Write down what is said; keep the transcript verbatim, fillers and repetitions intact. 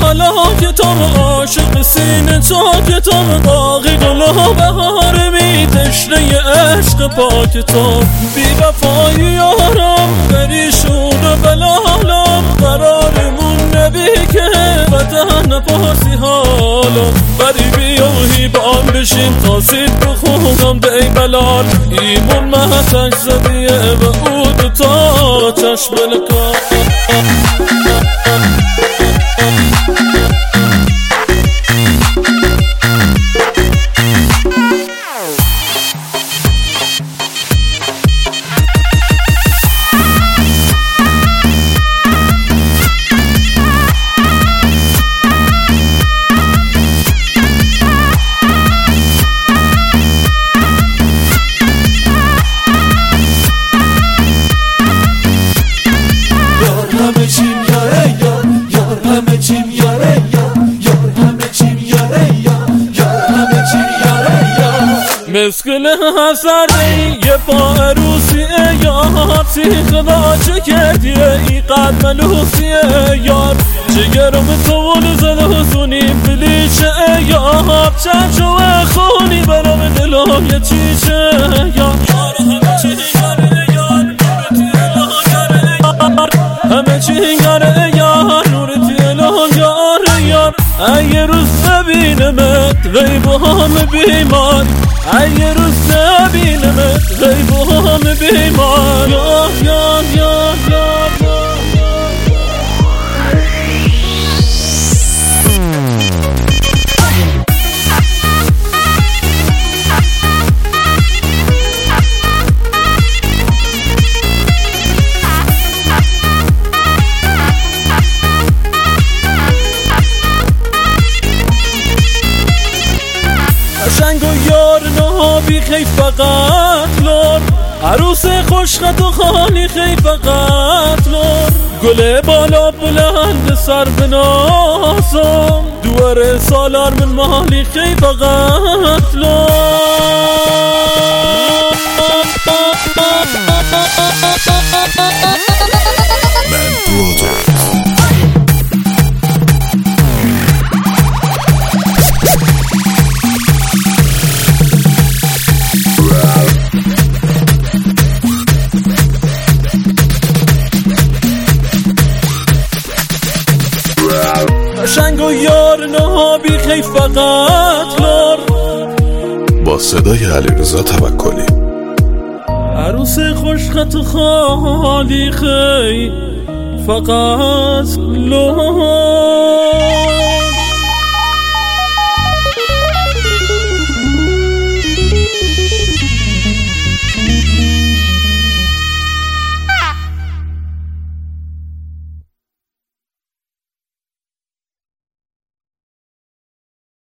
حالا که تو عاشق سینه تو که تو باقی گل و بهار می تشنه عشق پاک تو بی وفای یارم پریشون و بلالم قرارمون نبی که بدن نپاسی حالا بری بیاهی با هم بشیم تا سید بخونم دی بلال ایمون محتش زدیه و او دوتا چشم لکار مسکل حسنی یه پا عروسیه یار سیخ ناچه کردیه ای قد ملوسیه یار جگرم طول زده حسونی بلیشه یار چند شوه خونی برام دلم یه چیشه یار همه چی گره یار نور تیلو یار یار ای روز نبینمت غیب هم بیمار ای روز نبینمت غیب هم بیمار یار یار یار یار قشنگ و یار نهابی خیف فقط لور عروس خوشخط و خالی خیف فقط لور گل بالا بلند سر بناسم دوار سالار من مالی خیف فقط لور قشنگ و یار نهابی خیف فقط لور با صدای علیرضا توکلی عروس خوشخط و خالی خیف فقط لور